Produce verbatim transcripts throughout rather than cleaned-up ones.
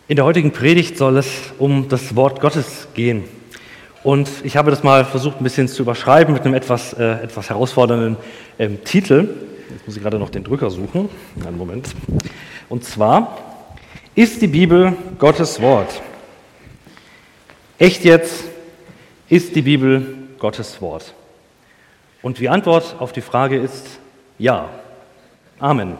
In der heutigen Predigt soll es um das Wort Gottes gehen. Und ich habe das mal versucht, ein bisschen zu überschreiben mit einem etwas, äh, etwas herausfordernden ähm, Titel. Jetzt muss ich gerade noch den Drücker suchen. Einen Moment. Und zwar, ist die Bibel Gottes Wort? Echt jetzt, ist die Bibel Gottes Wort? Und die Antwort auf die Frage ist ja. Amen.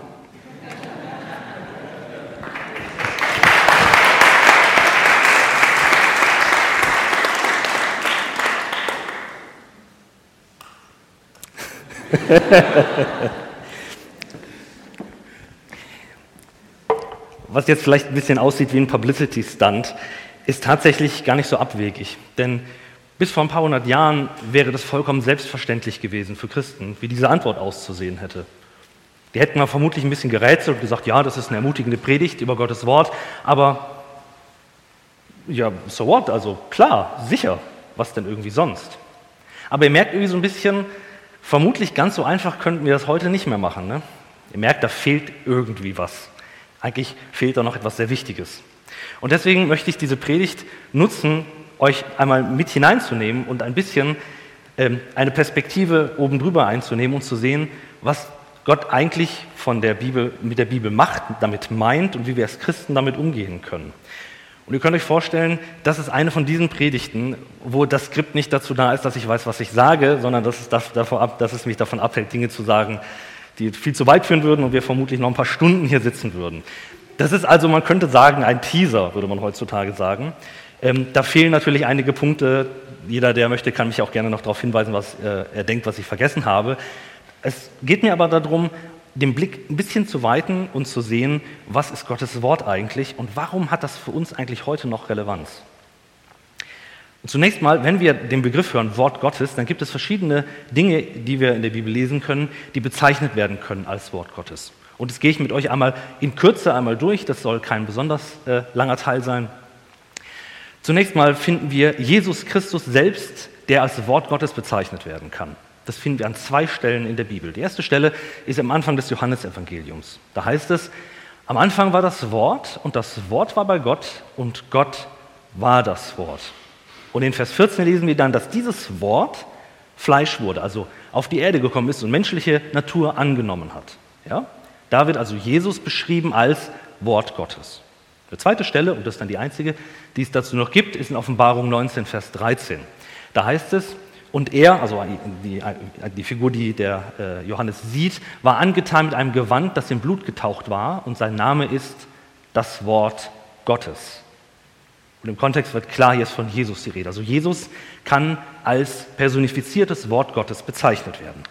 Was jetzt vielleicht ein bisschen aussieht wie ein Publicity-Stunt, ist tatsächlich gar nicht so abwegig. Denn bis vor ein paar hundert Jahren wäre das vollkommen selbstverständlich gewesen für Christen, wie diese Antwort auszusehen hätte. Die hätten mal vermutlich ein bisschen gerätselt und gesagt, ja, das ist eine ermutigende Predigt über Gottes Wort, aber ja, so what? Also klar, sicher, was denn irgendwie sonst? Aber ihr merkt irgendwie so ein bisschen, vermutlich ganz so einfach könnten wir das heute nicht mehr machen. Ne? Ihr merkt, da fehlt irgendwie was. Eigentlich fehlt da noch etwas sehr Wichtiges. Und deswegen möchte ich diese Predigt nutzen, euch einmal mit hineinzunehmen und ein bisschen ähm, eine Perspektive oben drüber einzunehmen und zu sehen, was Gott eigentlich von der Bibel, mit der Bibel macht, damit meint und wie wir als Christen damit umgehen können. Und ihr könnt euch vorstellen, das ist eine von diesen Predigten, wo das Skript nicht dazu da ist, dass ich weiß, was ich sage, sondern dass es, davor ab, dass es mich davon abhält, Dinge zu sagen, die viel zu weit führen würden und wir vermutlich noch ein paar Stunden hier sitzen würden. Das ist also, man könnte sagen, ein Teaser, würde man heutzutage sagen. Ähm, da fehlen natürlich einige Punkte. Jeder, der möchte, kann mich auch gerne noch darauf hinweisen, was äh, er denkt, was ich vergessen habe. Es geht mir aber darum, den Blick ein bisschen zu weiten und zu sehen, was ist Gottes Wort eigentlich und warum hat das für uns eigentlich heute noch Relevanz? Und zunächst mal, wenn wir den Begriff hören, Wort Gottes, dann gibt es verschiedene Dinge, die wir in der Bibel lesen können, die bezeichnet werden können als Wort Gottes. Und das gehe ich mit euch einmal in Kürze einmal durch, das soll kein besonders äh, langer Teil sein. Zunächst mal finden wir Jesus Christus selbst, der als Wort Gottes bezeichnet werden kann. Das finden wir an zwei Stellen in der Bibel. Die erste Stelle ist am Anfang des Johannesevangeliums. Da heißt es, am Anfang war das Wort und das Wort war bei Gott und Gott war das Wort. Und in Vers vierzehn lesen wir dann, dass dieses Wort Fleisch wurde, also auf die Erde gekommen ist und menschliche Natur angenommen hat. Ja? Da wird also Jesus beschrieben als Wort Gottes. Die zweite Stelle, und das ist dann die einzige, die es dazu noch gibt, ist in Offenbarung neunzehn, Vers dreizehn. Da heißt es, und er, also die, die Figur, die der äh, Johannes sieht, war angetan mit einem Gewand, das in Blut getaucht war, und sein Name ist das Wort Gottes. Und im Kontext wird klar, hier ist von Jesus die Rede. Also Jesus kann als personifiziertes Wort Gottes bezeichnet werden.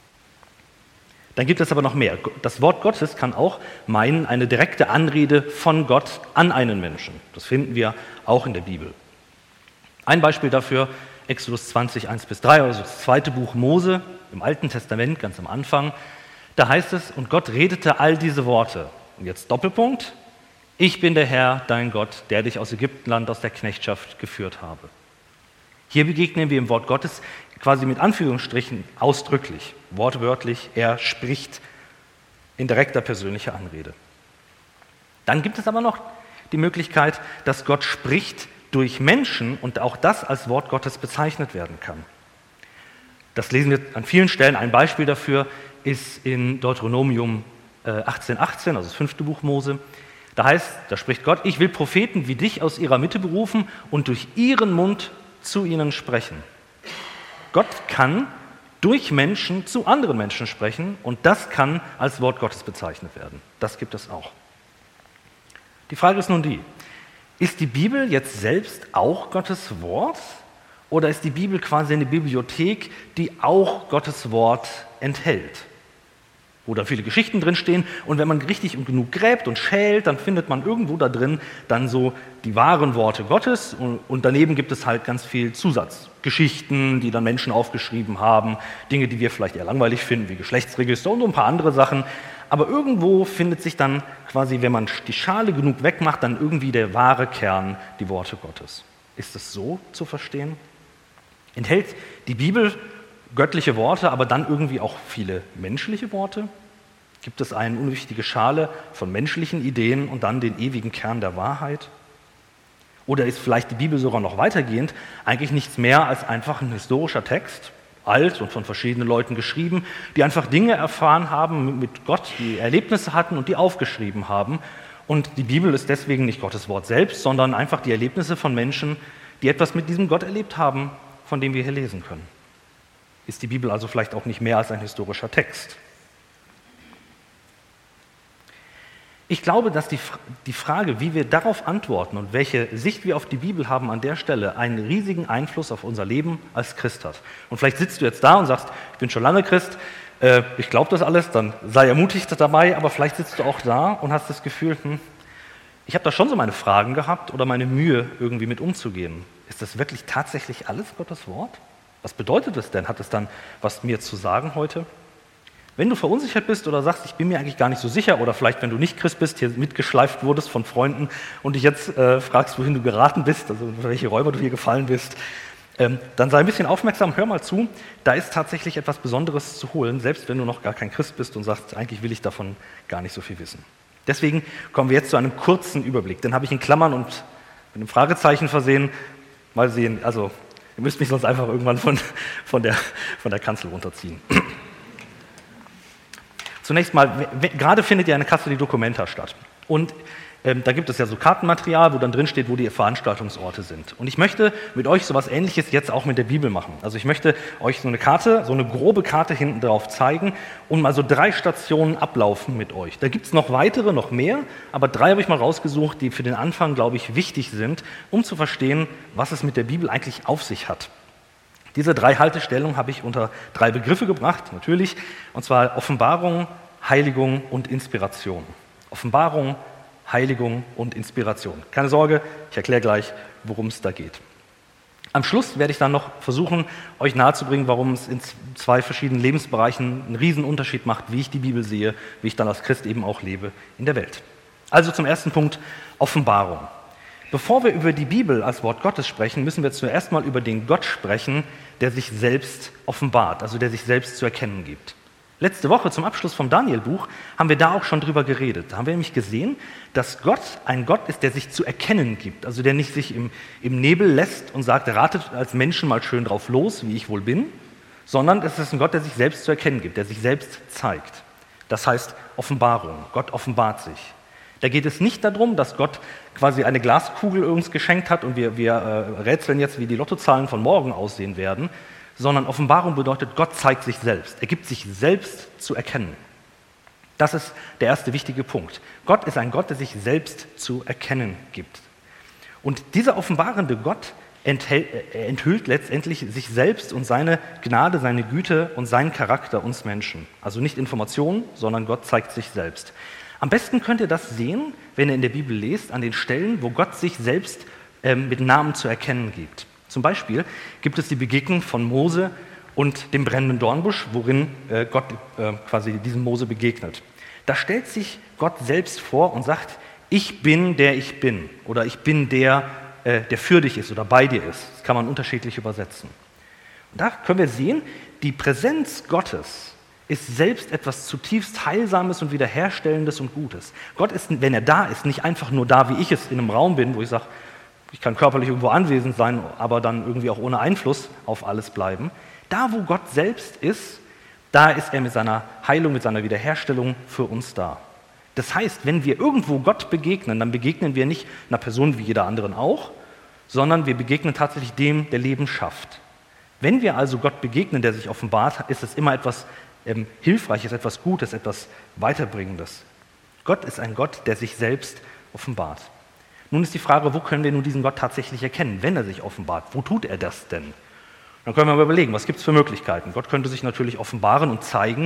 Dann gibt es aber noch mehr. Das Wort Gottes kann auch meinen, eine direkte Anrede von Gott an einen Menschen. Das finden wir auch in der Bibel. Ein Beispiel dafür, Exodus zwanzig, eins bis drei, also das zweite Buch Mose im Alten Testament, ganz am Anfang. Da heißt es, und Gott redete all diese Worte. Und jetzt Doppelpunkt. Ich bin der Herr, dein Gott, der dich aus Ägyptenland, aus der Knechtschaft geführt habe. Hier begegnen wir im Wort Gottes quasi mit Anführungsstrichen ausdrücklich, wortwörtlich, er spricht in direkter persönlicher Anrede. Dann gibt es aber noch die Möglichkeit, dass Gott spricht durch Menschen und auch das als Wort Gottes bezeichnet werden kann. Das lesen wir an vielen Stellen. Ein Beispiel dafür ist in Deuteronomium achtzehn, achtzehn, also das fünfte Buch Mose. Da heißt, da spricht Gott, ich will Propheten wie dich aus ihrer Mitte berufen und durch ihren Mund zu ihnen sprechen. Gott kann durch Menschen zu anderen Menschen sprechen und das kann als Wort Gottes bezeichnet werden. Das gibt es auch. Die Frage ist nun die, ist die Bibel jetzt selbst auch Gottes Wort oder ist die Bibel quasi eine Bibliothek, die auch Gottes Wort enthält? Wo da viele Geschichten drinstehen und wenn man richtig und genug gräbt und schält, dann findet man irgendwo da drin dann so die wahren Worte Gottes und, und daneben gibt es halt ganz viel Zusatzgeschichten, die dann Menschen aufgeschrieben haben, Dinge, die wir vielleicht eher langweilig finden, wie Geschlechtsregister und so ein paar andere Sachen. Aber irgendwo findet sich dann quasi, wenn man die Schale genug wegmacht, dann irgendwie der wahre Kern, die Worte Gottes. Ist es so zu verstehen? Enthält die Bibel göttliche Worte, aber dann irgendwie auch viele menschliche Worte? Gibt es eine unwichtige Schale von menschlichen Ideen und dann den ewigen Kern der Wahrheit? Oder ist vielleicht die Bibel sogar noch weitergehend eigentlich nichts mehr als einfach ein historischer Text, alt und von verschiedenen Leuten geschrieben, die einfach Dinge erfahren haben mit Gott, die Erlebnisse hatten und die aufgeschrieben haben. Und die Bibel ist deswegen nicht Gottes Wort selbst, sondern einfach die Erlebnisse von Menschen, die etwas mit diesem Gott erlebt haben, von dem wir hier lesen können. Ist die Bibel also vielleicht auch nicht mehr als ein historischer Text? Ich glaube, dass die, die Frage, wie wir darauf antworten und welche Sicht wir auf die Bibel haben, an der Stelle einen riesigen Einfluss auf unser Leben als Christ hat. Und vielleicht sitzt du jetzt da und sagst, ich bin schon lange Christ, äh, ich glaube das alles, dann sei ermutigt dabei, aber vielleicht sitzt du auch da und hast das Gefühl, hm, ich habe da schon so meine Fragen gehabt oder meine Mühe, irgendwie mit umzugehen. Ist das wirklich tatsächlich alles Gottes Wort? Was bedeutet es denn? Hat es dann was mir zu sagen heute? Wenn du verunsichert bist oder sagst, ich bin mir eigentlich gar nicht so sicher, oder vielleicht, wenn du nicht Christ bist, hier mitgeschleift wurdest von Freunden und dich jetzt äh, fragst, wohin du geraten bist, also welche Räuber du hier gefallen bist, ähm, dann sei ein bisschen aufmerksam, hör mal zu, da ist tatsächlich etwas Besonderes zu holen, selbst wenn du noch gar kein Christ bist und sagst, eigentlich will ich davon gar nicht so viel wissen. Deswegen kommen wir jetzt zu einem kurzen Überblick. Den habe ich in Klammern und mit einem Fragezeichen versehen. Mal sehen, also ihr müsst mich sonst einfach irgendwann von, von, der, von der Kanzel runterziehen. Zunächst mal, gerade findet ja eine Kasse die Documenta statt. Und ähm, da gibt es ja so Kartenmaterial, wo dann drin steht, wo die Veranstaltungsorte sind. Und ich möchte mit euch sowas Ähnliches jetzt auch mit der Bibel machen. Also ich möchte euch so eine Karte, so eine grobe Karte hinten drauf zeigen und mal so drei Stationen ablaufen mit euch. Da gibt es noch weitere, noch mehr, aber drei habe ich mal rausgesucht, die für den Anfang, glaube ich, wichtig sind, um zu verstehen, was es mit der Bibel eigentlich auf sich hat. Diese drei Haltestellungen habe ich unter drei Begriffe gebracht, natürlich, und zwar Offenbarung, Heiligung und Inspiration. Offenbarung, Heiligung und Inspiration. Keine Sorge, ich erkläre gleich, worum es da geht. Am Schluss werde ich dann noch versuchen, euch nahezubringen, warum es in zwei verschiedenen Lebensbereichen einen riesen Unterschied macht, wie ich die Bibel sehe, wie ich dann als Christ eben auch lebe in der Welt. Also zum ersten Punkt, Offenbarung. Bevor wir über die Bibel als Wort Gottes sprechen, müssen wir zuerst mal über den Gott sprechen, der sich selbst offenbart, also der sich selbst zu erkennen gibt. Letzte Woche zum Abschluss vom Daniel-Buch haben wir da auch schon drüber geredet. Da haben wir nämlich gesehen, dass Gott ein Gott ist, der sich zu erkennen gibt, also der nicht sich im, im Nebel lässt und sagt, ratet als Menschen mal schön drauf los, wie ich wohl bin, sondern es ist ein Gott, der sich selbst zu erkennen gibt, der sich selbst zeigt. Das heißt Offenbarung, Gott offenbart sich. Da geht es nicht darum, dass Gott quasi eine Glaskugel uns geschenkt hat und wir, wir äh, rätseln jetzt, wie die Lottozahlen von morgen aussehen werden, sondern Offenbarung bedeutet, Gott zeigt sich selbst. Er gibt sich selbst zu erkennen. Das ist der erste wichtige Punkt. Gott ist ein Gott, der sich selbst zu erkennen gibt. Und dieser offenbarende Gott enthält, äh, enthüllt letztendlich sich selbst und seine Gnade, seine Güte und seinen Charakter uns Menschen. Also nicht Informationen, sondern Gott zeigt sich selbst. Am besten könnt ihr das sehen, wenn ihr in der Bibel lest, an den Stellen, wo Gott sich selbst ähm, mit Namen zu erkennen gibt. Zum Beispiel gibt es die Begegnung von Mose und dem brennenden Dornbusch, worin äh, Gott äh, quasi diesem Mose begegnet. Da stellt sich Gott selbst vor und sagt, ich bin, der ich bin, oder ich bin der, äh, der für dich ist oder bei dir ist. Das kann man unterschiedlich übersetzen. Und da können wir sehen, die Präsenz Gottes ist selbst etwas zutiefst Heilsames und Wiederherstellendes und Gutes. Gott ist, wenn er da ist, nicht einfach nur da, wie ich es in einem Raum bin, wo ich sage, ich kann körperlich irgendwo anwesend sein, aber dann irgendwie auch ohne Einfluss auf alles bleiben. Da, wo Gott selbst ist, da ist er mit seiner Heilung, mit seiner Wiederherstellung für uns da. Das heißt, wenn wir irgendwo Gott begegnen, dann begegnen wir nicht einer Person wie jeder anderen auch, sondern wir begegnen tatsächlich dem, der Leben schafft. Wenn wir also Gott begegnen, der sich offenbart, ist es immer etwas ähm, Hilfreiches, etwas Gutes, etwas Weiterbringendes. Gott ist ein Gott, der sich selbst offenbart. Nun ist die Frage, wo können wir nun diesen Gott tatsächlich erkennen, wenn er sich offenbart? Wo tut er das denn? Dann können wir mal überlegen, was gibt es für Möglichkeiten? Gott könnte sich natürlich offenbaren und zeigen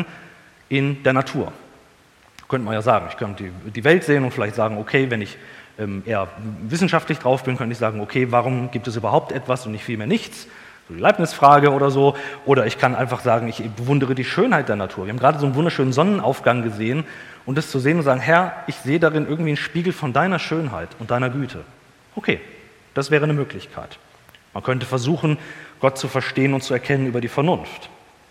in der Natur. Könnte man ja sagen, ich könnte die, die Welt sehen und vielleicht sagen, okay, wenn ich ähm, eher wissenschaftlich drauf bin, könnte ich sagen, okay, warum gibt es überhaupt etwas und nicht vielmehr nichts? So die Leibniz-Frage oder so. Oder ich kann einfach sagen, ich bewundere die Schönheit der Natur. Wir haben gerade so einen wunderschönen Sonnenaufgang gesehen und das zu sehen und sagen, Herr, ich sehe darin irgendwie einen Spiegel von deiner Schönheit und deiner Güte. Okay, das wäre eine Möglichkeit. Man könnte versuchen, Gott zu verstehen und zu erkennen über die Vernunft.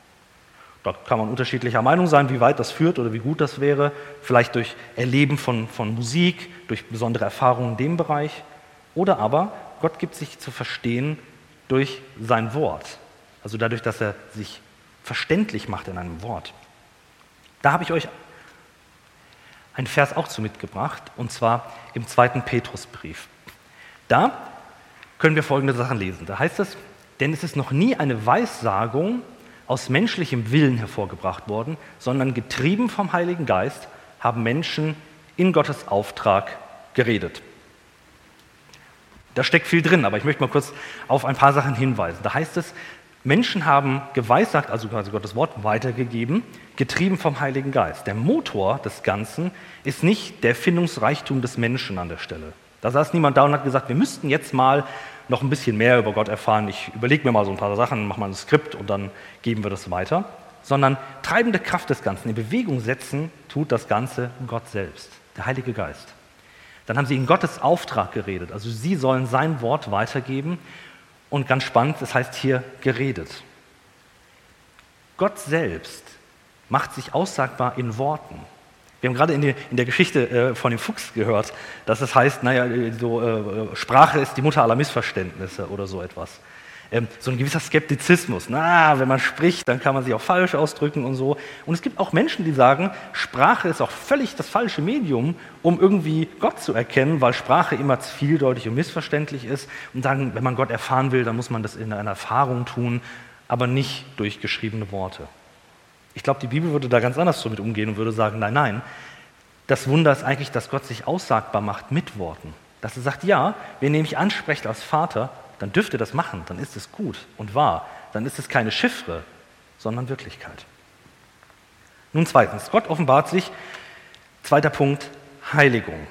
Da kann man unterschiedlicher Meinung sein, wie weit das führt oder wie gut das wäre. Vielleicht durch Erleben von, von Musik, durch besondere Erfahrungen in dem Bereich. Oder aber Gott gibt sich zu verstehen durch sein Wort, also dadurch, dass er sich verständlich macht in einem Wort. Da habe ich euch einen Vers auch zu mitgebracht, und zwar im zweiten Petrusbrief. Da können wir folgende Sachen lesen. Da heißt es, denn es ist noch nie eine Weissagung aus menschlichem Willen hervorgebracht worden, sondern getrieben vom Heiligen Geist haben Menschen in Gottes Auftrag geredet. Da steckt viel drin, aber ich möchte mal kurz auf ein paar Sachen hinweisen. Da heißt es, Menschen haben geweissagt, also quasi Gottes Wort weitergegeben, getrieben vom Heiligen Geist. Der Motor des Ganzen ist nicht der Erfindungsreichtum des Menschen an der Stelle. Da saß niemand da und hat gesagt, wir müssten jetzt mal noch ein bisschen mehr über Gott erfahren. Ich überlege mir mal so ein paar Sachen, mache mal ein Skript und dann geben wir das weiter. Sondern treibende Kraft des Ganzen, in Bewegung setzen, tut das Ganze Gott selbst, der Heilige Geist. Dann haben sie in Gottes Auftrag geredet, also sie sollen sein Wort weitergeben. Und ganz spannend, das heißt hier geredet. Gott selbst macht sich aussagbar in Worten. Wir haben gerade in, die, in der Geschichte äh, von dem Fuchs gehört, dass es heißt, naja, so, äh, Sprache ist die Mutter aller Missverständnisse oder so etwas. Ähm, so ein gewisser Skeptizismus. Na, wenn man spricht, dann kann man sich auch falsch ausdrücken und so. Und es gibt auch Menschen, die sagen, Sprache ist auch völlig das falsche Medium, um irgendwie Gott zu erkennen, weil Sprache immer vieldeutig und missverständlich ist. Und sagen, wenn man Gott erfahren will, dann muss man das in einer Erfahrung tun, aber nicht durch geschriebene Worte. Ich glaube, die Bibel würde da ganz anders damit umgehen und würde sagen, nein, nein, das Wunder ist eigentlich, dass Gott sich aussagbar macht mit Worten. Dass er sagt, ja, wenn ihr mich ansprecht als Vater, dann dürft ihr das machen, dann ist es gut und wahr. Dann ist es keine Chiffre, sondern Wirklichkeit. Nun zweitens, Gott offenbart sich, zweiter Punkt, Heiligung.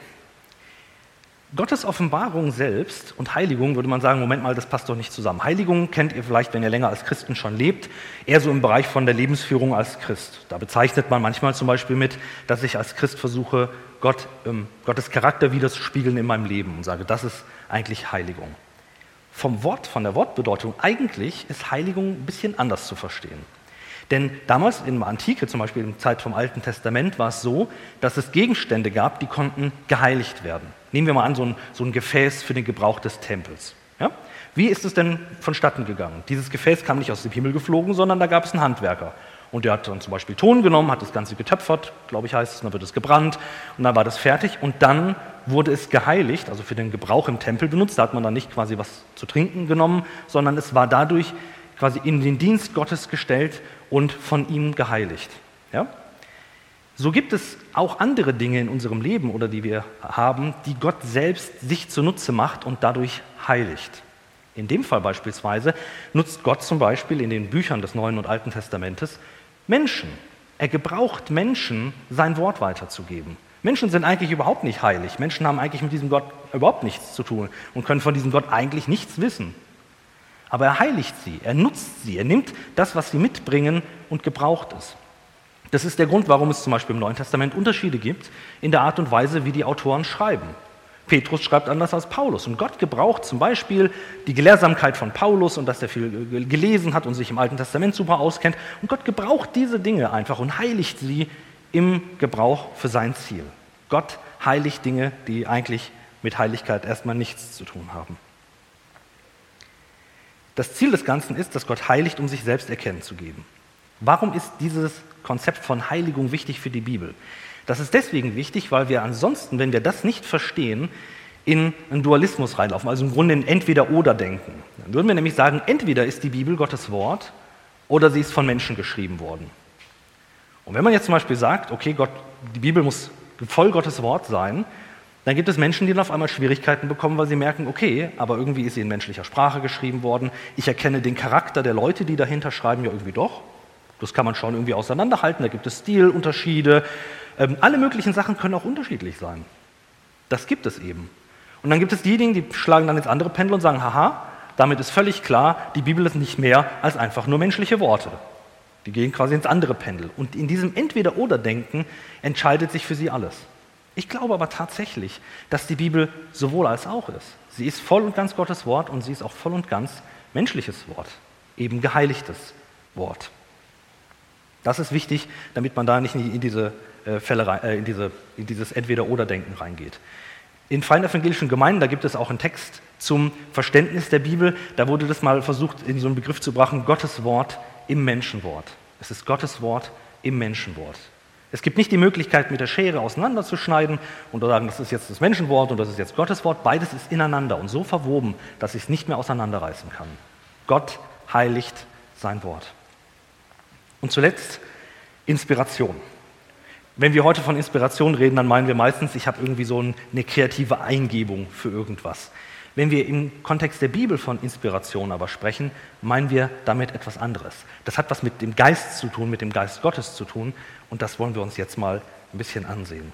Gottes Offenbarung selbst und Heiligung, würde man sagen, Moment mal, das passt doch nicht zusammen. Heiligung kennt ihr vielleicht, wenn ihr länger als Christen schon lebt, eher so im Bereich von der Lebensführung als Christ. Da bezeichnet man manchmal zum Beispiel mit, dass ich als Christ versuche, Gott, ähm, Gottes Charakter widerzuspiegeln in meinem Leben und sage, das ist eigentlich Heiligung. Vom Wort, von der Wortbedeutung, eigentlich ist Heiligung ein bisschen anders zu verstehen. Denn damals in der Antike, zum Beispiel in der Zeit vom Alten Testament, war es so, dass es Gegenstände gab, die konnten geheiligt werden. Nehmen wir mal an, so ein, so ein Gefäß für den Gebrauch des Tempels. Ja? Wie ist es denn vonstatten gegangen? Dieses Gefäß kam nicht aus dem Himmel geflogen, sondern da gab es einen Handwerker. Und der hat dann zum Beispiel Ton genommen, hat das Ganze getöpfert, glaube ich heißt es, und dann wird es gebrannt und dann war das fertig und dann wurde es geheiligt, also für den Gebrauch im Tempel benutzt. Da hat man dann nicht quasi was zu trinken genommen, sondern es war dadurch quasi in den Dienst Gottes gestellt und von ihm geheiligt. Ja? So gibt es auch andere Dinge in unserem Leben oder die wir haben, die Gott selbst sich zunutze macht und dadurch heiligt. In dem Fall beispielsweise nutzt Gott zum Beispiel in den Büchern des Neuen und Alten Testamentes Menschen. Er gebraucht Menschen, sein Wort weiterzugeben. Menschen sind eigentlich überhaupt nicht heilig. Menschen haben eigentlich mit diesem Gott überhaupt nichts zu tun und können von diesem Gott eigentlich nichts wissen. Aber er heiligt sie, er nutzt sie, er nimmt das, was sie mitbringen und gebraucht es. Das ist der Grund, warum es zum Beispiel im Neuen Testament Unterschiede gibt in der Art und Weise, wie die Autoren schreiben. Petrus schreibt anders als Paulus und Gott gebraucht zum Beispiel die Gelehrsamkeit von Paulus und dass er viel gelesen hat und sich im Alten Testament super auskennt. Und Gott gebraucht diese Dinge einfach und heiligt sie im Gebrauch für sein Ziel. Gott heiligt Dinge, die eigentlich mit Heiligkeit erstmal nichts zu tun haben. Das Ziel des Ganzen ist, dass Gott heiligt, um sich selbst erkennen zu geben. Warum ist dieses Konzept von Heiligung wichtig für die Bibel? Das ist deswegen wichtig, weil wir ansonsten, wenn wir das nicht verstehen, in einen Dualismus reinlaufen, also im Grunde in Entweder-Oder-Denken. Dann würden wir nämlich sagen, entweder ist die Bibel Gottes Wort oder sie ist von Menschen geschrieben worden. Und wenn man jetzt zum Beispiel sagt, okay, Gott, die Bibel muss voll Gottes Wort sein, dann gibt es Menschen, die dann auf einmal Schwierigkeiten bekommen, weil sie merken, okay, aber irgendwie ist sie in menschlicher Sprache geschrieben worden, ich erkenne den Charakter der Leute, die dahinter schreiben, ja irgendwie doch. Das kann man schon irgendwie auseinanderhalten, da gibt es Stilunterschiede. Ähm, alle möglichen Sachen können auch unterschiedlich sein. Das gibt es eben. Und dann gibt es diejenigen, die schlagen dann ins andere Pendel und sagen, haha, damit ist völlig klar, die Bibel ist nicht mehr als einfach nur menschliche Worte. Die gehen quasi ins andere Pendel. Und in diesem Entweder-Oder-Denken entscheidet sich für sie alles. Ich glaube aber tatsächlich, dass die Bibel sowohl als auch ist. Sie ist voll und ganz Gottes Wort und sie ist auch voll und ganz menschliches Wort, eben geheiligtes Wort. Das ist wichtig, damit man da nicht in diese äh, Fälle rein, äh, in, diese, in dieses Entweder-Oder-Denken reingeht. In freien evangelischen Gemeinden, da gibt es auch einen Text zum Verständnis der Bibel, da wurde das mal versucht, in so einen Begriff zu brachen, Gottes Wort im Menschenwort. Es ist Gottes Wort im Menschenwort. Es gibt nicht die Möglichkeit, mit der Schere auseinanderzuschneiden und zu sagen, das ist jetzt das Menschenwort und das ist jetzt Gottes Wort. Beides ist ineinander und so verwoben, dass ich es nicht mehr auseinanderreißen kann. Gott heiligt sein Wort. Und zuletzt Inspiration. Wenn wir heute von Inspiration reden, dann meinen wir meistens, ich habe irgendwie so eine kreative Eingebung für irgendwas. Wenn wir im Kontext der Bibel von Inspiration aber sprechen, meinen wir damit etwas anderes. Das hat was mit dem Geist zu tun, mit dem Geist Gottes zu tun und das wollen wir uns jetzt mal ein bisschen ansehen.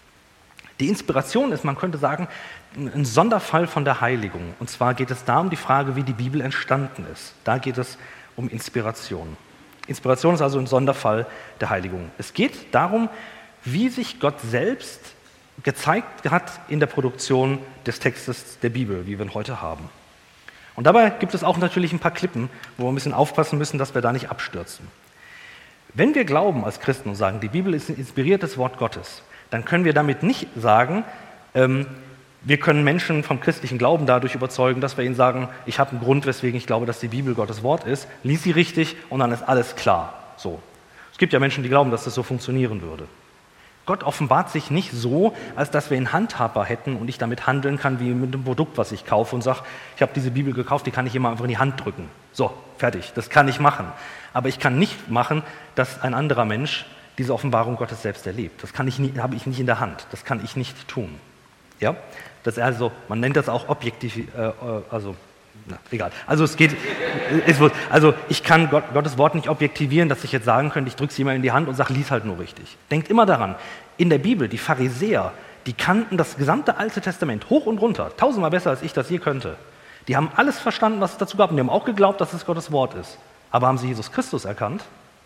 Die Inspiration ist, man könnte sagen, ein Sonderfall von der Heiligung. Und zwar geht es da um die Frage, wie die Bibel entstanden ist. Da geht es um Inspiration. Inspiration ist also ein Sonderfall der Heiligung. Es geht darum, wie sich Gott selbst gezeigt hat in der Produktion des Textes der Bibel, wie wir ihn heute haben. Und dabei gibt es auch natürlich ein paar Klippen, wo wir ein bisschen aufpassen müssen, dass wir da nicht abstürzen. Wenn wir glauben als Christen und sagen, die Bibel ist ein inspiriertes Wort Gottes, dann können wir damit nicht sagen, ähm, wir können Menschen vom christlichen Glauben dadurch überzeugen, dass wir ihnen sagen, ich habe einen Grund, weswegen ich glaube, dass die Bibel Gottes Wort ist, lies sie richtig und dann ist alles klar. So. Es gibt ja Menschen, die glauben, dass das so funktionieren würde. Gott offenbart sich nicht so, als dass wir ihn handhabbar hätten und ich damit handeln kann wie mit dem Produkt, was ich kaufe und sage, ich habe diese Bibel gekauft, die kann ich immer einfach in die Hand drücken. So, fertig, das kann ich machen. Aber ich kann nicht machen, dass ein anderer Mensch diese Offenbarung Gottes selbst erlebt. Das kann ich nie, habe ich nicht in der Hand, das kann ich nicht tun. Ja? Das ist also, man nennt das auch objektiv, äh, also Na, egal. Also es geht, es wird, also ich kann Gott, Gottes Wort nicht objektivieren, dass ich jetzt sagen könnte, ich drücke es jemand in die Hand und sage, lies halt nur richtig. Denkt immer daran, in der Bibel, die Pharisäer, die kannten das gesamte Alte Testament hoch und runter, tausendmal besser als ich das je könnte. Die haben alles verstanden, was es dazu gab und die haben auch geglaubt, dass es Gottes Wort ist. Aber haben sie Jesus Christus erkannt?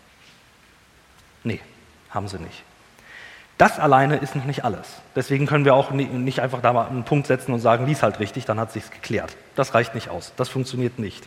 Nee, haben sie nicht. Das alleine ist noch nicht alles. Deswegen können wir auch nicht einfach da mal einen Punkt setzen und sagen, lies halt richtig, dann hat sich's geklärt. Das reicht nicht aus. Das funktioniert nicht.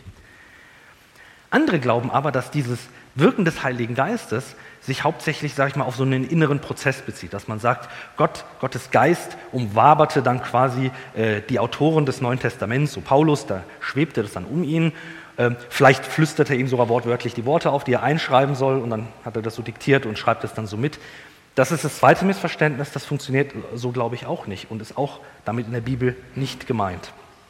Andere glauben aber, dass dieses Wirken des Heiligen Geistes sich hauptsächlich, sage ich mal, auf so einen inneren Prozess bezieht, dass man sagt, Gott, Gottes Geist umwaberte dann quasi äh, die Autoren des Neuen Testaments, so Paulus, da schwebte das dann um ihn. Äh, vielleicht flüsterte er ihm sogar wortwörtlich die Worte auf, die er einschreiben soll, und dann hat er das so diktiert und schreibt es dann so mit. Das ist das zweite Missverständnis, das funktioniert so, glaube ich, auch nicht und ist auch damit in der Bibel nicht gemeint.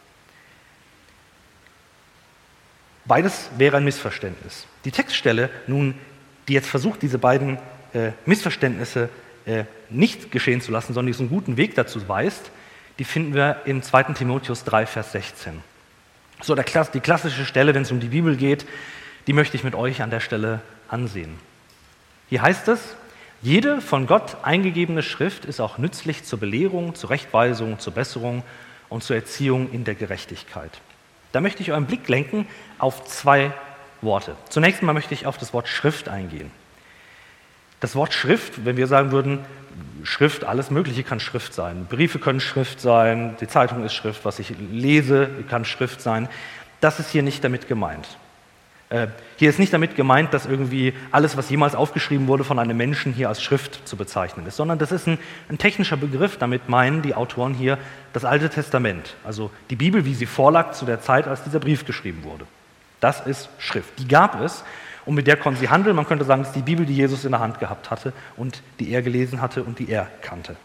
Beides wäre ein Missverständnis. Die Textstelle nun, die jetzt versucht, diese beiden äh, Missverständnisse äh, nicht geschehen zu lassen, sondern diesen guten Weg dazu weist, die finden wir im zweiten Timotheus drei, Vers sechzehn. So, der, die klassische Stelle, wenn es um die Bibel geht, die möchte ich mit euch an der Stelle ansehen. Hier heißt es, jede von Gott eingegebene Schrift ist auch nützlich zur Belehrung, zur Rechtweisung, zur Besserung und zur Erziehung in der Gerechtigkeit. Da möchte ich euren Blick lenken auf zwei Worte. Zunächst einmal möchte ich auf das Wort Schrift eingehen. Das Wort Schrift, wenn wir sagen würden, Schrift, alles Mögliche kann Schrift sein. Briefe können Schrift sein, die Zeitung ist Schrift, was ich lese, kann Schrift sein. Das ist hier nicht damit gemeint. Äh, hier ist nicht damit gemeint, dass irgendwie alles, was jemals aufgeschrieben wurde, von einem Menschen hier als Schrift zu bezeichnen ist, sondern das ist ein, ein technischer Begriff. Damit meinen die Autoren hier das Alte Testament, also die Bibel, wie sie vorlag zu der Zeit, als dieser Brief geschrieben wurde. Das ist Schrift. Die gab es und mit der konnten sie handeln. Man könnte sagen, das ist die Bibel, die Jesus in der Hand gehabt hatte und die er gelesen hatte und die er kannte.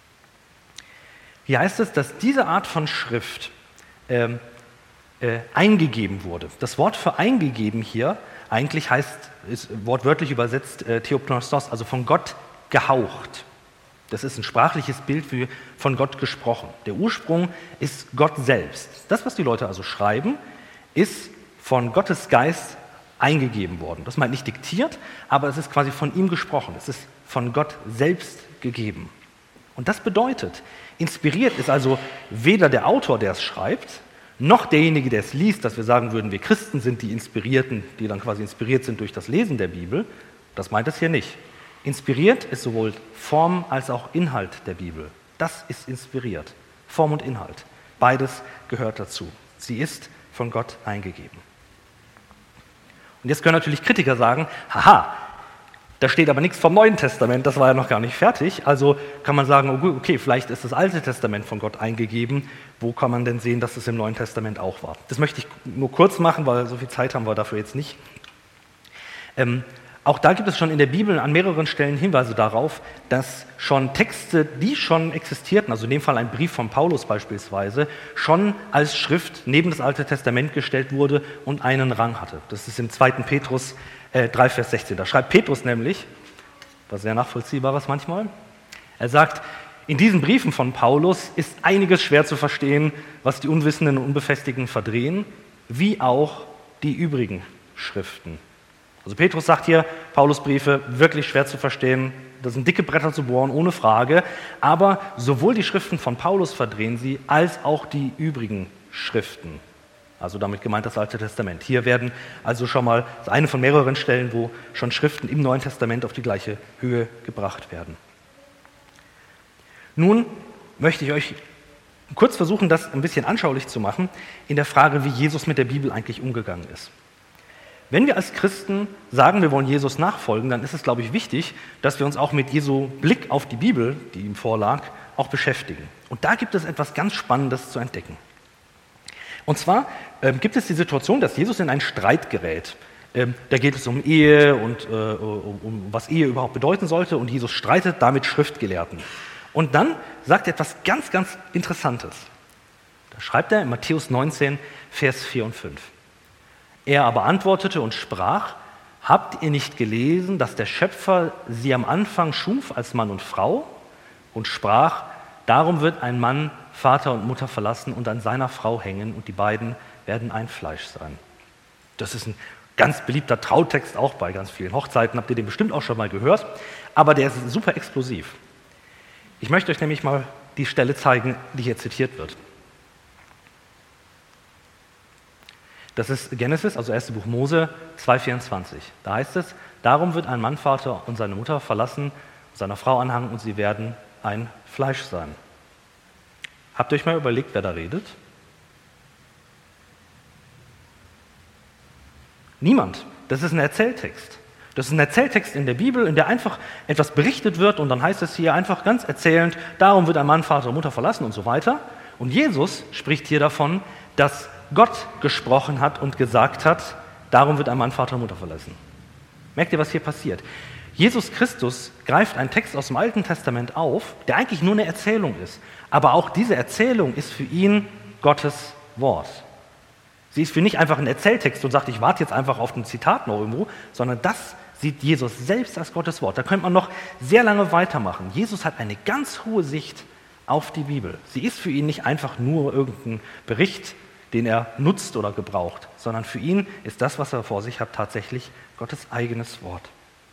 Hier heißt es, dass diese Art von Schrift ähm, Äh, eingegeben wurde. Das Wort für eingegeben hier eigentlich heißt, ist wortwörtlich übersetzt äh, Theopneustos, also von Gott gehaucht. Das ist ein sprachliches Bild für von Gott gesprochen. Der Ursprung ist Gott selbst. Das, was die Leute also schreiben, ist von Gottes Geist eingegeben worden. Das meint nicht diktiert, aber es ist quasi von ihm gesprochen. Es ist von Gott selbst gegeben. Und das bedeutet, inspiriert ist also weder der Autor, der es schreibt, noch derjenige, der es liest, dass wir sagen würden, wir Christen sind die Inspirierten, die dann quasi inspiriert sind durch das Lesen der Bibel. Das meint es hier nicht. Inspiriert ist sowohl Form als auch Inhalt der Bibel. Das ist inspiriert. Form und Inhalt. Beides gehört dazu. Sie ist von Gott eingegeben. Und jetzt können natürlich Kritiker sagen, haha, Da steht aber nichts vom Neuen Testament, das war ja noch gar nicht fertig. Also kann man sagen, okay, vielleicht ist das Alte Testament von Gott eingegeben. Wo kann man denn sehen, dass es im Neuen Testament auch war? Das möchte ich nur kurz machen, weil so viel Zeit haben wir dafür jetzt nicht. Ähm, auch da gibt es schon in der Bibel an mehreren Stellen Hinweise darauf, dass schon Texte, die schon existierten, also in dem Fall ein Brief von Paulus beispielsweise, schon als Schrift neben das Alte Testament gestellt wurde und einen Rang hatte. Das ist im zweiten Petrus äh, drei, Vers sechzehn. Da schreibt Petrus nämlich, was sehr nachvollziehbares manchmal, er sagt, in diesen Briefen von Paulus ist einiges schwer zu verstehen, was die Unwissenden und Unbefestigten verdrehen, wie auch die übrigen Schriften. Also Petrus sagt hier, Paulus Briefe wirklich schwer zu verstehen, das sind dicke Bretter zu bohren, ohne Frage, aber sowohl die Schriften von Paulus verdrehen sie, als auch die übrigen Schriften. Also damit gemeint das Alte Testament. Hier werden also schon mal, das ist eine von mehreren Stellen, wo schon Schriften im Neuen Testament auf die gleiche Höhe gebracht werden. Nun möchte ich euch kurz versuchen, das ein bisschen anschaulich zu machen, in der Frage, wie Jesus mit der Bibel eigentlich umgegangen ist. Wenn wir als Christen sagen, wir wollen Jesus nachfolgen, dann ist es, glaube ich, wichtig, dass wir uns auch mit Jesu Blick auf die Bibel, die ihm vorlag, auch beschäftigen. Und da gibt es etwas ganz Spannendes zu entdecken. Und zwar ähm, gibt es die Situation, dass Jesus in einen Streit gerät. Ähm, da geht es um Ehe und äh, um, um was Ehe überhaupt bedeuten sollte und Jesus streitet da mit Schriftgelehrten. Und dann sagt er etwas ganz, ganz Interessantes. Da schreibt er in Matthäus neunzehn, Vers vier und fünf. Er aber antwortete und sprach, habt ihr nicht gelesen, dass der Schöpfer sie am Anfang schuf als Mann und Frau und sprach, darum wird ein Mann Vater und Mutter verlassen und an seiner Frau hängen und die beiden werden ein Fleisch sein. Das ist ein ganz beliebter Trautext, auch bei ganz vielen Hochzeiten, habt ihr den bestimmt auch schon mal gehört, aber der ist super explosiv. Ich möchte euch nämlich mal die Stelle zeigen, die hier zitiert wird. Das ist Genesis, also erstes Buch Mose zwei vierundzwanzig. Da heißt es, darum wird ein Mann Vater und seine Mutter verlassen, seiner Frau anhangen und sie werden ein Fleisch sein. Habt ihr euch mal überlegt, wer da redet? Niemand. Das ist ein Erzähltext. Das ist ein Erzähltext in der Bibel, in der einfach etwas berichtet wird und dann heißt es hier einfach ganz erzählend, darum wird ein Mann Vater und Mutter verlassen und so weiter. Und Jesus spricht hier davon, dass Gott gesprochen hat und gesagt hat, darum wird ein Mann Vater und Mutter verlassen. Merkt ihr, was hier passiert? Jesus Christus greift einen Text aus dem Alten Testament auf, der eigentlich nur eine Erzählung ist. Aber auch diese Erzählung ist für ihn Gottes Wort. Sie ist für ihn nicht einfach ein Erzähltext und sagt, ich warte jetzt einfach auf ein Zitat noch irgendwo, sondern das sieht Jesus selbst als Gottes Wort. Da könnte man noch sehr lange weitermachen. Jesus hat eine ganz hohe Sicht auf die Bibel. Sie ist für ihn nicht einfach nur irgendein Bericht, den er nutzt oder gebraucht, sondern für ihn ist das, was er vor sich hat, tatsächlich Gottes eigenes Wort.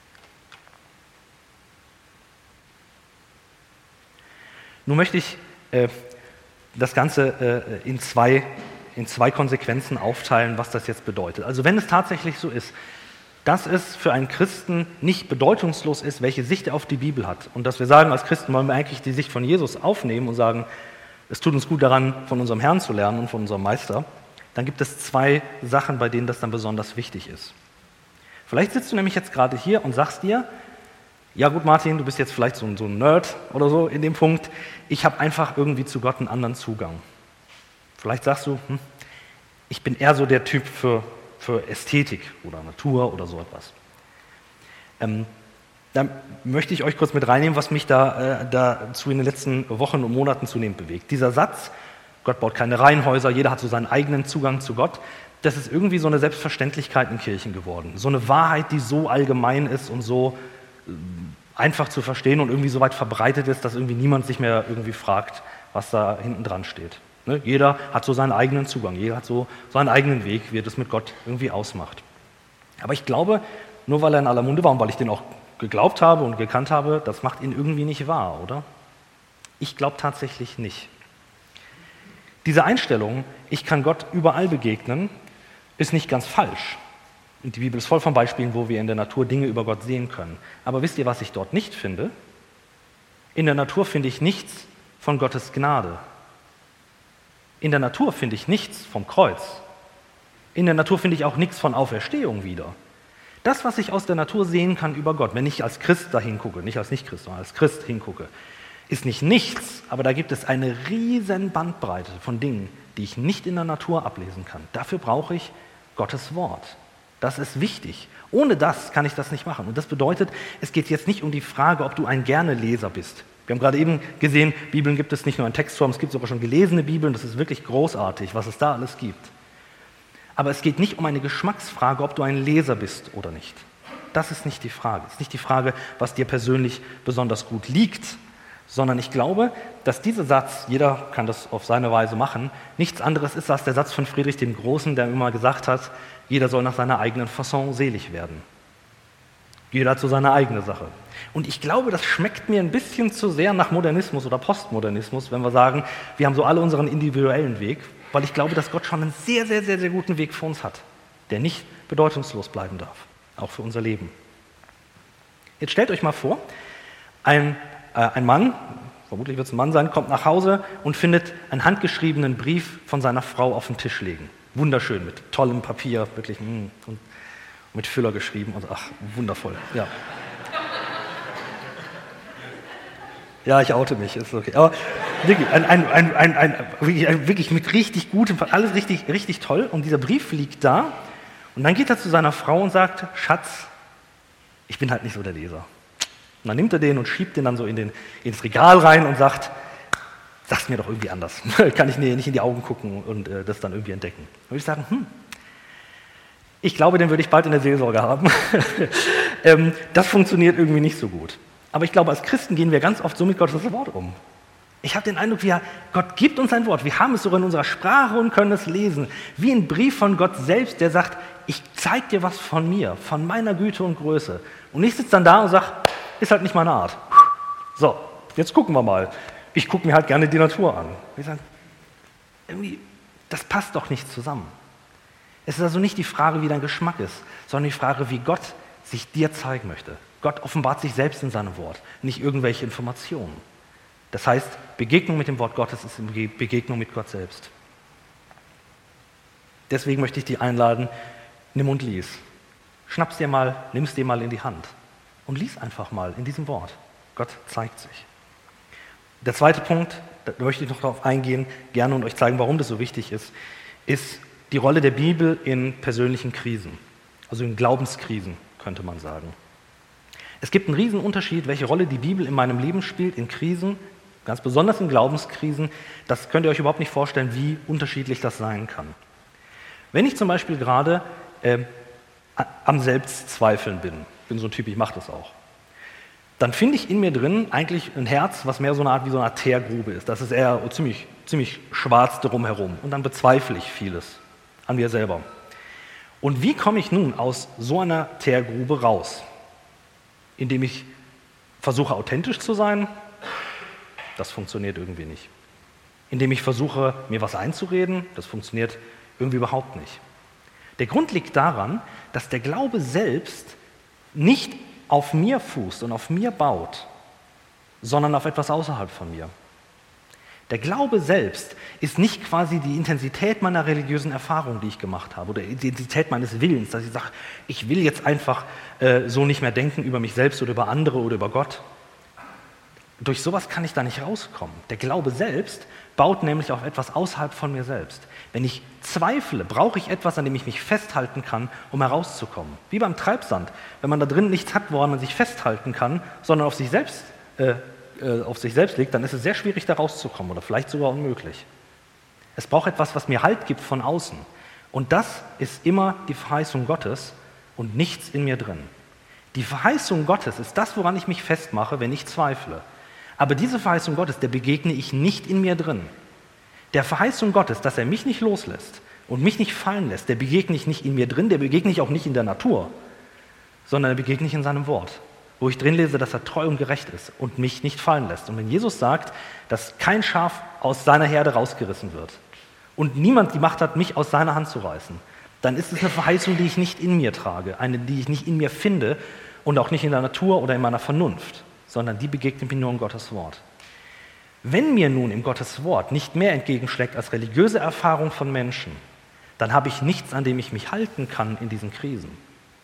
Nun möchte ich äh, das Ganze äh, in, zwei, in zwei Konsequenzen aufteilen, was das jetzt bedeutet. Also wenn es tatsächlich so ist, dass es für einen Christen nicht bedeutungslos ist, welche Sicht er auf die Bibel hat und dass wir sagen, als Christen wollen wir eigentlich die Sicht von Jesus aufnehmen und sagen, es tut uns gut daran, von unserem Herrn zu lernen und von unserem Meister, dann gibt es zwei Sachen, bei denen das dann besonders wichtig ist. Vielleicht sitzt du nämlich jetzt gerade hier und sagst dir, ja gut Martin, du bist jetzt vielleicht so ein, so ein Nerd oder so in dem Punkt, ich habe einfach irgendwie zu Gott einen anderen Zugang. Vielleicht sagst du, hm, ich bin eher so der Typ für, für Ästhetik oder Natur oder so etwas. Ähm, Da möchte ich euch kurz mit reinnehmen, was mich da, äh, dazu in den letzten Wochen und Monaten zunehmend bewegt. Dieser Satz, Gott baut keine Reihenhäuser, jeder hat so seinen eigenen Zugang zu Gott, das ist irgendwie so eine Selbstverständlichkeit in Kirchen geworden. So eine Wahrheit, die so allgemein ist und so äh, einfach zu verstehen und irgendwie so weit verbreitet ist, dass irgendwie niemand sich mehr irgendwie fragt, was da hinten dran steht. Ne? Jeder hat so seinen eigenen Zugang, jeder hat so seinen eigenen Weg, wie er das mit Gott irgendwie ausmacht. Aber ich glaube, nur weil er in aller Munde war und weil ich den auch geglaubt habe und gekannt habe, das macht ihn irgendwie nicht wahr, oder? Ich glaube tatsächlich nicht. Diese Einstellung, ich kann Gott überall begegnen, ist nicht ganz falsch. Und die Bibel ist voll von Beispielen, wo wir in der Natur Dinge über Gott sehen können. Aber wisst ihr, was ich dort nicht finde? In der Natur finde ich nichts von Gottes Gnade. In der Natur finde ich nichts vom Kreuz. In der Natur finde ich auch nichts von Auferstehung wieder. Das, was ich aus der Natur sehen kann über Gott, wenn ich als Christ da hingucke, nicht als Nicht-Christ, sondern als Christ hingucke, ist nicht nichts, aber da gibt es eine riesen Bandbreite von Dingen, die ich nicht in der Natur ablesen kann. Dafür brauche ich Gottes Wort. Das ist wichtig. Ohne das kann ich das nicht machen. Und das bedeutet, es geht jetzt nicht um die Frage, ob du ein Gerne-Leser bist. Wir haben gerade eben gesehen, Bibeln gibt es nicht nur in Textform, es gibt sogar schon gelesene Bibeln. Das ist wirklich großartig, was es da alles gibt. Aber es geht nicht um eine Geschmacksfrage, ob du ein Leser bist oder nicht. Das ist nicht die Frage. Es ist nicht die Frage, was dir persönlich besonders gut liegt, sondern ich glaube, dass dieser Satz, jeder kann das auf seine Weise machen, nichts anderes ist als der Satz von Friedrich dem Großen, der immer gesagt hat, jeder soll nach seiner eigenen Fasson selig werden. Jeder hat so seine eigene Sache. Und ich glaube, das schmeckt mir ein bisschen zu sehr nach Modernismus oder Postmodernismus, wenn wir sagen, wir haben so alle unseren individuellen Weg, weil ich glaube, dass Gott schon einen sehr, sehr, sehr, sehr guten Weg für uns hat, der nicht bedeutungslos bleiben darf, auch für unser Leben. Jetzt stellt euch mal vor, ein, äh, ein Mann, vermutlich wird es ein Mann sein, kommt nach Hause und findet einen handgeschriebenen Brief von seiner Frau auf den Tisch liegen. Wunderschön, mit tollem Papier, wirklich mh, und mit Füller geschrieben und ach, wundervoll, ja. Ja, ich oute mich, ist okay. Aber wirklich, ein, ein, ein, ein, ein, wirklich, ein, wirklich mit richtig gutem, alles richtig, richtig toll. Und dieser Brief liegt da. Und dann geht er zu seiner Frau und sagt, Schatz, ich bin halt nicht so der Leser. Und dann nimmt er den und schiebt den dann so in den, ins Regal rein und sagt, sag's mir doch irgendwie anders. Kann ich nicht in die Augen gucken und äh, das dann irgendwie entdecken. Und würde ich sagen, hm, ich glaube, den würde ich bald in der Seelsorge haben. ähm, das funktioniert irgendwie nicht so gut. Aber ich glaube, als Christen gehen wir ganz oft so mit Gottes Wort um. Ich habe den Eindruck, wir, Gott gibt uns ein Wort. Wir haben es sogar in unserer Sprache und können es lesen. Wie ein Brief von Gott selbst, der sagt, ich zeige dir was von mir, von meiner Güte und Größe. Und ich sitze dann da und sage, ist halt nicht meine Art. So, jetzt gucken wir mal. Ich gucke mir halt gerne die Natur an. Wir sagen, irgendwie, das passt doch nicht zusammen. Es ist also nicht die Frage, wie dein Geschmack ist, sondern die Frage, wie Gott sich dir zeigen möchte. Gott offenbart sich selbst in seinem Wort, nicht irgendwelche Informationen. Das heißt, Begegnung mit dem Wort Gottes ist Begegnung mit Gott selbst. Deswegen möchte ich dich einladen, nimm und lies. Schnapp's dir mal, nimm's dir mal in die Hand und lies einfach mal in diesem Wort. Gott zeigt sich. Der zweite Punkt, da möchte ich noch darauf eingehen, gerne und euch zeigen, warum das so wichtig ist, ist die Rolle der Bibel in persönlichen Krisen, also in Glaubenskrisen, könnte man sagen. Es gibt einen riesen Unterschied, welche Rolle die Bibel in meinem Leben spielt, in Krisen, ganz besonders in Glaubenskrisen. Das könnt ihr euch überhaupt nicht vorstellen, wie unterschiedlich das sein kann. Wenn ich zum Beispiel gerade äh, am Selbstzweifeln bin, bin so ein Typ, ich mache das auch, dann finde ich in mir drin eigentlich ein Herz, was mehr so eine Art wie so eine Art Teergrube ist. Das ist eher ziemlich, ziemlich schwarz drumherum. Und dann bezweifle ich vieles an mir selber. Und wie komme ich nun aus so einer Teergrube raus? Indem ich versuche, authentisch zu sein, das funktioniert irgendwie nicht. Indem ich versuche, mir was einzureden, das funktioniert irgendwie überhaupt nicht. Der Grund liegt daran, dass der Glaube selbst nicht auf mir fußt und auf mir baut, sondern auf etwas außerhalb von mir. Der Glaube selbst ist nicht quasi die Intensität meiner religiösen Erfahrung, die ich gemacht habe, oder die Intensität meines Willens, dass ich sage, ich will jetzt einfach äh, so nicht mehr denken über mich selbst oder über andere oder über Gott. Durch sowas kann ich da nicht rauskommen. Der Glaube selbst baut nämlich auf etwas außerhalb von mir selbst. Wenn ich zweifle, brauche ich etwas, an dem ich mich festhalten kann, um herauszukommen. Wie beim Treibsand. Wenn man da drin nichts hat, woran man sich festhalten kann, sondern auf sich selbst äh, auf sich selbst legt, dann ist es sehr schwierig, da rauszukommen oder vielleicht sogar unmöglich. Es braucht etwas, was mir Halt gibt von außen. Und das ist immer die Verheißung Gottes und nichts in mir drin. Die Verheißung Gottes ist das, woran ich mich festmache, wenn ich zweifle. Aber diese Verheißung Gottes, der begegne ich nicht in mir drin. Der Verheißung Gottes, dass er mich nicht loslässt und mich nicht fallen lässt, der begegne ich nicht in mir drin, der begegne ich auch nicht in der Natur, sondern der begegne ich in seinem Wort, wo ich drin lese, dass er treu und gerecht ist und mich nicht fallen lässt. Und wenn Jesus sagt, dass kein Schaf aus seiner Herde rausgerissen wird und niemand die Macht hat, mich aus seiner Hand zu reißen, dann ist es eine Verheißung, die ich nicht in mir trage, eine, die ich nicht in mir finde und auch nicht in der Natur oder in meiner Vernunft, sondern die begegnet mir nur in Gottes Wort. Wenn mir nun im Gottes Wort nicht mehr entgegenschlägt als religiöse Erfahrung von Menschen, dann habe ich nichts, an dem ich mich halten kann in diesen Krisen.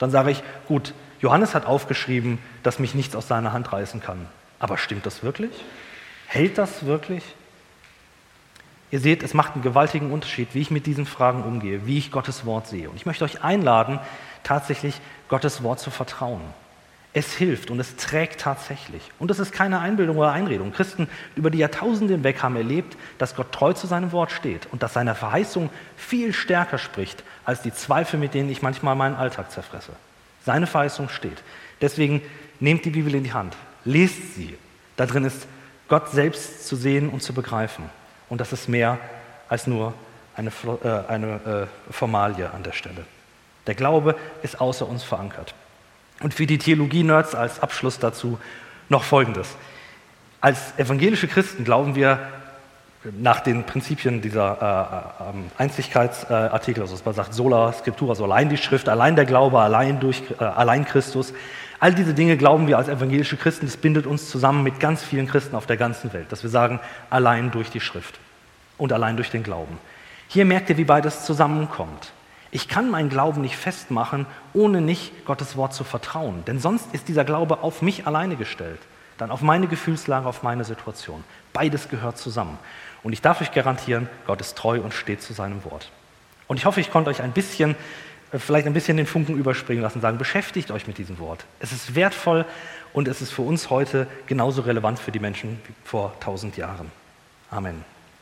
Dann sage ich, gut, Johannes hat aufgeschrieben, dass mich nichts aus seiner Hand reißen kann. Aber stimmt das wirklich? Hält das wirklich? Ihr seht, es macht einen gewaltigen Unterschied, wie ich mit diesen Fragen umgehe, wie ich Gottes Wort sehe. Und ich möchte euch einladen, tatsächlich Gottes Wort zu vertrauen. Es hilft und es trägt tatsächlich. Und es ist keine Einbildung oder Einredung. Christen über die Jahrtausende hinweg haben erlebt, dass Gott treu zu seinem Wort steht und dass seine Verheißung viel stärker spricht als die Zweifel, mit denen ich manchmal meinen Alltag zerfresse. Seine Verheißung steht. Deswegen nehmt die Bibel in die Hand, lest sie. Da drin ist Gott selbst zu sehen und zu begreifen. Und das ist mehr als nur eine, äh, eine äh, Formalie an der Stelle. Der Glaube ist außer uns verankert. Und für die Theologie-Nerds als Abschluss dazu noch Folgendes. Als evangelische Christen glauben wir nach den Prinzipien dieser äh, äh, Einzigkeitsartikel, also man sagt sola scriptura, also allein die Schrift, allein der Glaube, allein, durch, äh, allein Christus. All diese Dinge glauben wir als evangelische Christen, das bindet uns zusammen mit ganz vielen Christen auf der ganzen Welt, dass wir sagen, allein durch die Schrift und allein durch den Glauben. Hier merkt ihr, wie beides zusammenkommt. Ich kann meinen Glauben nicht festmachen, ohne nicht Gottes Wort zu vertrauen. Denn sonst ist dieser Glaube auf mich alleine gestellt. Dann auf meine Gefühlslage, auf meine Situation. Beides gehört zusammen. Und ich darf euch garantieren, Gott ist treu und steht zu seinem Wort. Und ich hoffe, ich konnte euch ein bisschen, vielleicht ein bisschen den Funken überspringen lassen und sagen, beschäftigt euch mit diesem Wort. Es ist wertvoll und es ist für uns heute genauso relevant für die Menschen wie vor tausend Jahren. Amen.